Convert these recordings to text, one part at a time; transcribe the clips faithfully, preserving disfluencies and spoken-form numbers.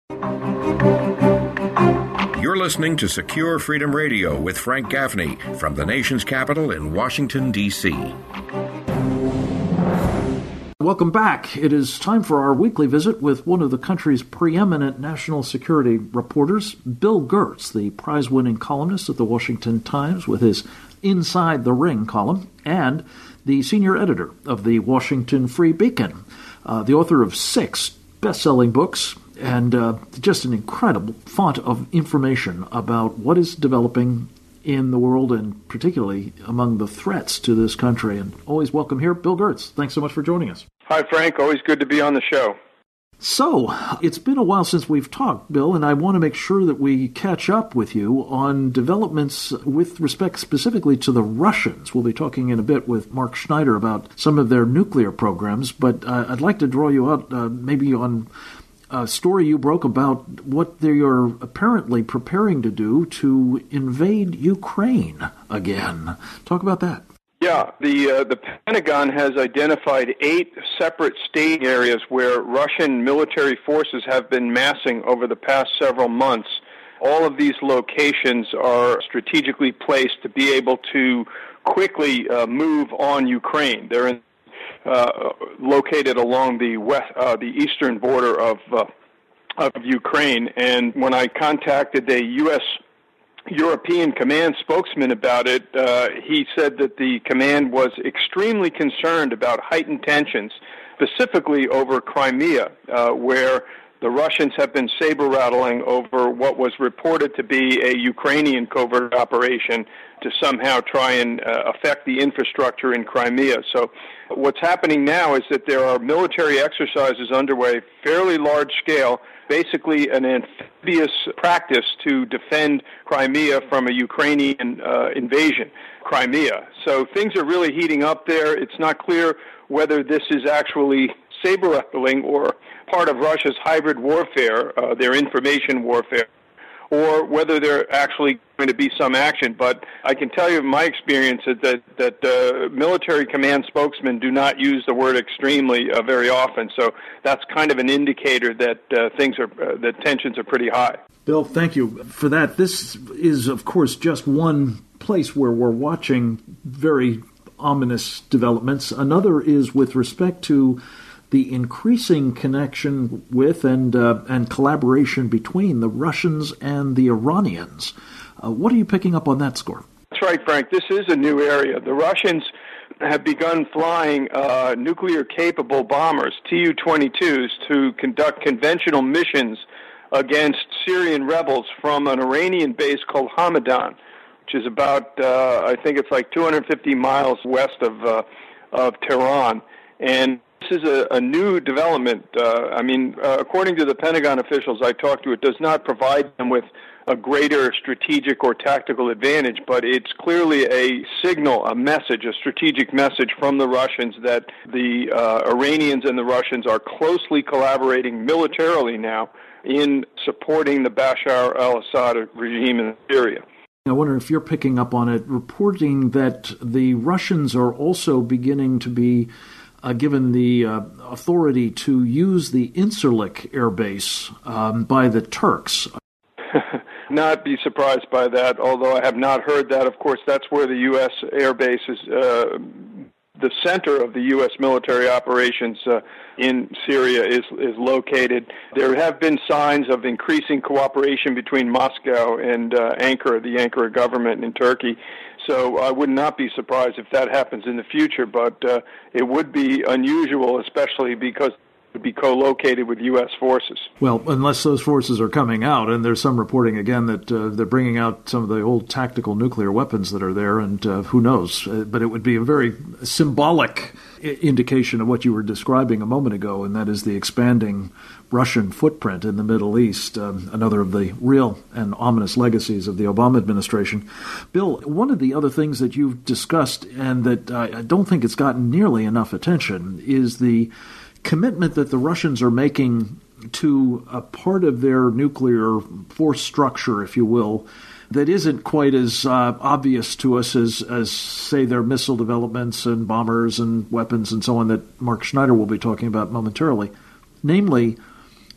You're listening to Secure Freedom Radio with Frank Gaffney from the nation's capital in Washington, D C Welcome back. It is time for our weekly visit with one of the country's preeminent national security reporters, Bill Gertz, the prize-winning columnist at the Washington Times with his Inside the Ring column, and the senior editor of the Washington Free Beacon, uh, the author of six best-selling books, and uh, just an incredible font of information about what is developing in the world and particularly among the threats to this country. And always welcome here, Bill Gertz. Thanks so much for joining us. Hi, Frank. Always good to be on the show. So, it's been a while since we've talked, Bill, and I want to make sure that we catch up with you on developments with respect specifically to the Russians. We'll be talking in a bit with Mark Schneider about some of their nuclear programs, but uh, I'd like to draw you out uh, maybe on a story you broke about what they are apparently preparing to do to invade Ukraine again. Talk about that. Yeah, the uh, the Pentagon has identified eight separate staging areas where Russian military forces have been massing over the past several months. All of these locations are strategically placed to be able to quickly uh, move on Ukraine. They're in Uh, located along the west, uh, the eastern border of uh, of Ukraine. And when I contacted the U S European Command spokesman about it, uh, he said that the command was extremely concerned about heightened tensions, specifically over Crimea, uh, where the Russians have been saber-rattling over what was reported to be a Ukrainian covert operation to somehow try and uh, affect the infrastructure in Crimea. So what's happening now is that there are military exercises underway, fairly large scale, basically an amphibious practice to defend Crimea from a Ukrainian uh, invasion, Crimea. So things are really heating up there. It's not clear whether this is actually saber-rattling or part of Russia's hybrid warfare, uh, their information warfare, or whether there actually going to be some action. But I can tell you, my experience is that that uh, military command spokesmen do not use the word extremely uh, very often. So that's kind of an indicator that uh, things are uh, that tensions are pretty high. Bill, thank you for that. This is, of course, just one place where we're watching very ominous developments. Another is with respect to the increasing connection with and uh, and collaboration between the Russians and the Iranians. Uh, what are you picking up on that score? That's right, Frank. This is a new area. The Russians have begun flying uh, nuclear-capable bombers, T U twenty-twos, to conduct conventional missions against Syrian rebels from an Iranian base called Hamadan, which is about, uh, I think it's like two hundred fifty miles west of uh, of Tehran. And this is a, a new development. Uh, I mean, uh, according to the Pentagon officials I talked to, it does not provide them with a greater strategic or tactical advantage, but it's clearly a signal, a message, a strategic message from the Russians that the uh, Iranians and the Russians are closely collaborating militarily now in supporting the Bashar al-Assad regime in Syria. I wonder if you're picking up on it, reporting that the Russians are also beginning to be Uh, given the uh, authority to use the Incirlik air base um, by the Turks. Not be surprised by that, although I have not heard that. Of course, that's where the U S air base is, uh, the center of the U S military operations uh, in Syria is, is located. There have been signs of increasing cooperation between Moscow and uh, Ankara, the Ankara government in Turkey. So I would not be surprised if that happens in the future, but uh, it would be unusual, especially because it would be co-located with U S forces. Well, unless those forces are coming out, and there's some reporting again that uh, they're bringing out some of the old tactical nuclear weapons that are there, and uh, who knows? Uh, but it would be a very symbolic I- indication of what you were describing a moment ago, and that is the expanding Russian footprint in the Middle East, um, another of the real and ominous legacies of the Obama administration. Bill, one of the other things that you've discussed, and that uh, I don't think it's gotten nearly enough attention, is the commitment that the Russians are making to a part of their nuclear force structure, if you will, that isn't quite as uh, obvious to us as, as, say, their missile developments and bombers and weapons and so on that Mark Schneider will be talking about momentarily. Namely,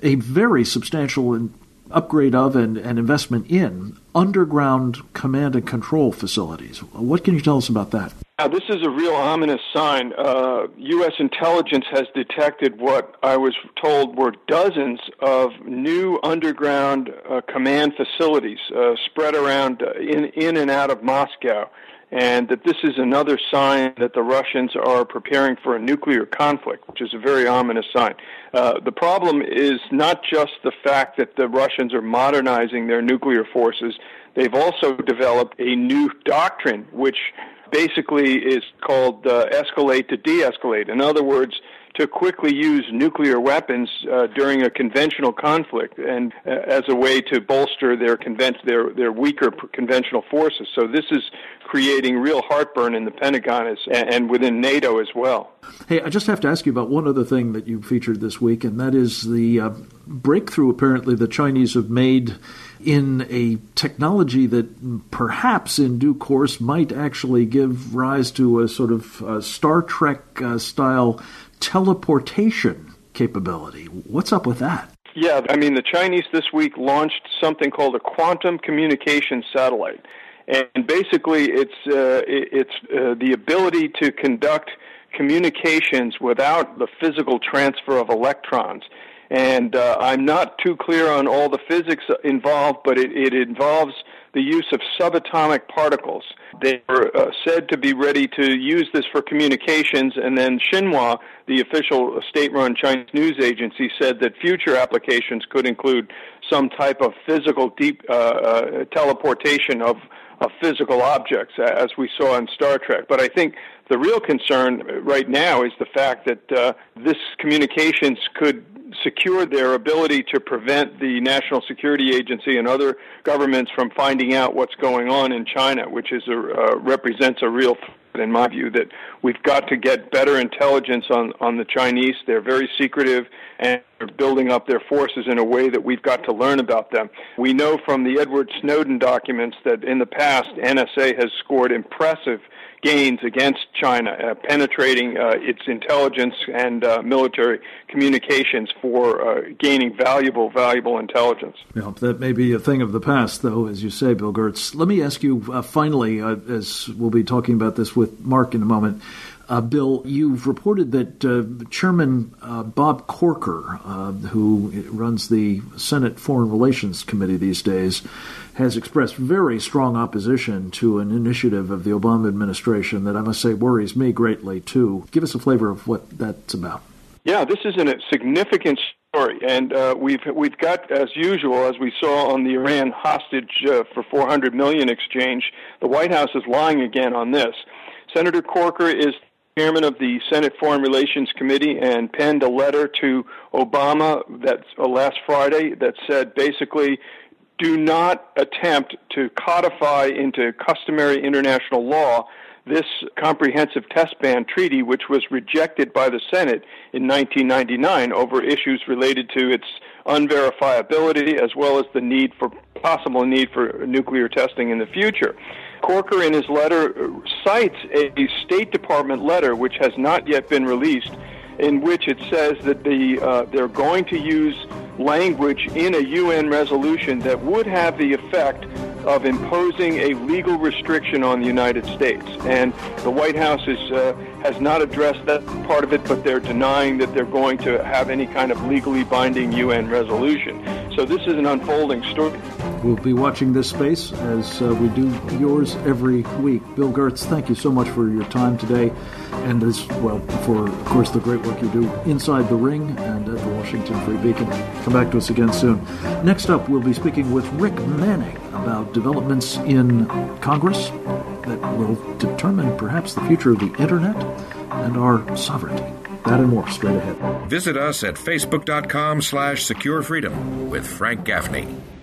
a very substantial in, upgrade of and, and investment in underground command and control facilities. What can you tell us about that? Now, this is a real ominous sign. Uh, U S intelligence has detected what I was told were dozens of new underground uh, command facilities uh, spread around uh, in, in and out of Moscow, and that this is another sign that the Russians are preparing for a nuclear conflict, which is a very ominous sign. Uh, the problem is not just the fact that the Russians are modernizing their nuclear forces. They've also developed a new doctrine, which basically is called uh, escalate to de-escalate. In other words, to quickly use nuclear weapons uh, during a conventional conflict and uh, as a way to bolster their conven- their their weaker conventional forces. So this is creating real heartburn in the Pentagon as, and within NATO as well. Hey, I just have to ask you about one other thing that you featured this week, and that is the uh, breakthrough apparently the Chinese have made in a technology that perhaps in due course might actually give rise to a sort of uh, Star Trek-style uh, teleportation capability. What's up with that? Yeah, I mean, the Chinese this week launched something called a quantum communication satellite. And basically, it's uh, it's uh, the ability to conduct communications without the physical transfer of electrons. And uh, I'm not too clear on all the physics involved, but it, it involves the use of subatomic particles. They were uh, said to be ready to use this for communications, and then Xinhua, the official state-run Chinese news agency, said that future applications could include some type of physical deep uh, uh, teleportation of of physical objects, as we saw in Star Trek. But I think the real concern right now is the fact that uh, this communications could secure their ability to prevent the National Security Agency and other governments from finding out what's going on in China, which is a, uh, represents a real threat, in my view, that we've got to get better intelligence on, on the Chinese. They're very secretive, and they're building up their forces in a way that we've got to learn about them. We know from the Edward Snowden documents that in the past, N S A has scored impressive gains against China, uh, penetrating uh, its intelligence and uh, military communications for uh, gaining valuable, valuable intelligence. Yeah, that may be a thing of the past, though, as you say, Bill Gertz. Let me ask you uh, finally, uh, as we'll be talking about this with Mark in a moment, uh, Bill, you've reported that uh, Chairman uh, Bob Corker, uh, who runs the Senate Foreign Relations Committee these days, has expressed very strong opposition to an initiative of the Obama administration that I must say worries me greatly, too. Give us a flavor of what that's about. Yeah, this is a significant story, and uh, we've we've got, as usual, as we saw on the Iran hostage uh, for four hundred million dollars exchange, the White House is lying again on this. Senator Corker is chairman of the Senate Foreign Relations Committee and penned a letter to Obama that's uh, last Friday that said basically, do not attempt to codify into customary international law this comprehensive test ban treaty, which was rejected by the Senate in nineteen ninety-nine over issues related to its unverifiability as well as the need for possible need for nuclear testing in the future. Corker, in his letter, cites a State Department letter, which has not yet been released, in which it says that the uh, they're going to use language in a U N resolution that would have the effect of imposing a legal restriction on the United States. And the White House is, uh, has not addressed that part of it, but they're denying that they're going to have any kind of legally binding U N resolution. So this is an unfolding story. We'll be watching this space as uh, we do yours every week. Bill Gertz, thank you so much for your time today, and as well for, of course, the great work you do inside the ring and at the Washington Free Beacon. Come back to us again soon. Next up, we'll be speaking with Rick Manning about developments in Congress that will determine perhaps the future of the Internet and our sovereignty. That and more straight ahead. Visit us at facebook.com slash secure freedom with Frank Gaffney.